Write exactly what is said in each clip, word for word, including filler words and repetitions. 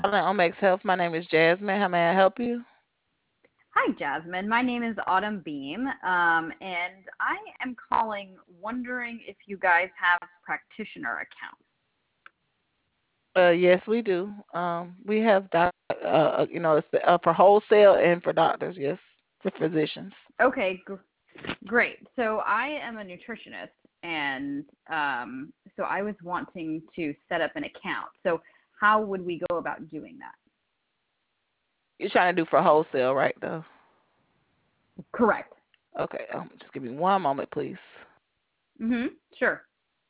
Omex Health. My name is Jasmine. How may I help you? Hi, Jasmine. My name is Autumn Beam, um, and I am calling wondering if you guys have practitioner accounts. Uh, yes, we do. Um, we have doc, uh, uh, you know, it's uh, for wholesale and for doctors. Yes, for physicians. Okay, gr- great. So I am a nutritionist, and um, so I was wanting to set up an account. So how would we go about doing that? You're trying to do for wholesale, right? Though. Correct. Okay. Um, just give me one moment, please. Mm-hmm. Sure.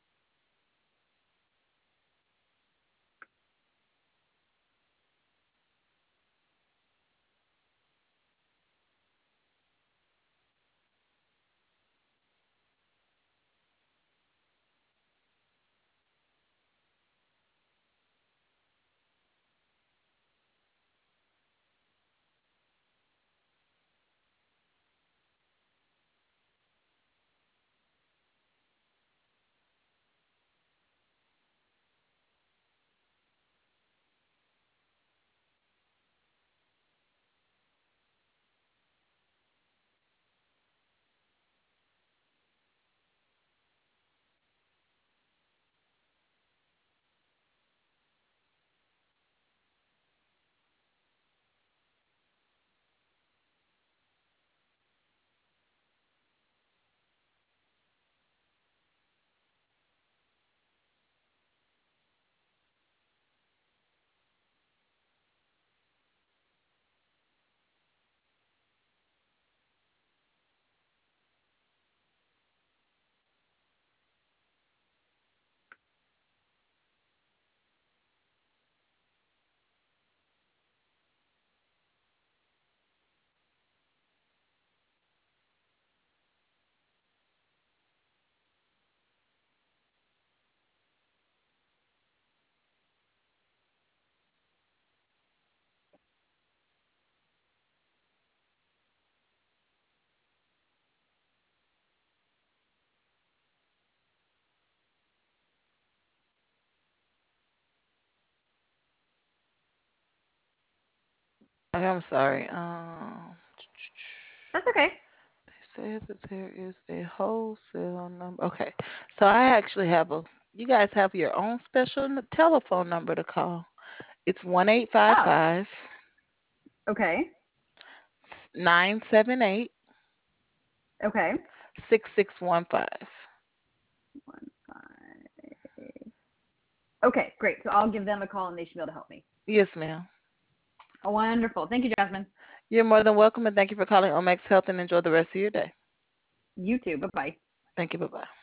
Okay, I'm sorry. Um, That's okay. they said that there is a wholesale number. Okay, so I actually have a. You guys have your own special n- telephone number to call. It's one eight five Oh, five okay. nine seven eight Okay. six six one five. One five. Okay, great. So I'll give them a call, and they should be able to help me. Yes, ma'am. Oh, wonderful. Thank you, Jasmine. You're more than welcome, and thank you for calling Omex Health, and enjoy the rest of your day. You too. Bye bye. Thank you. Bye bye.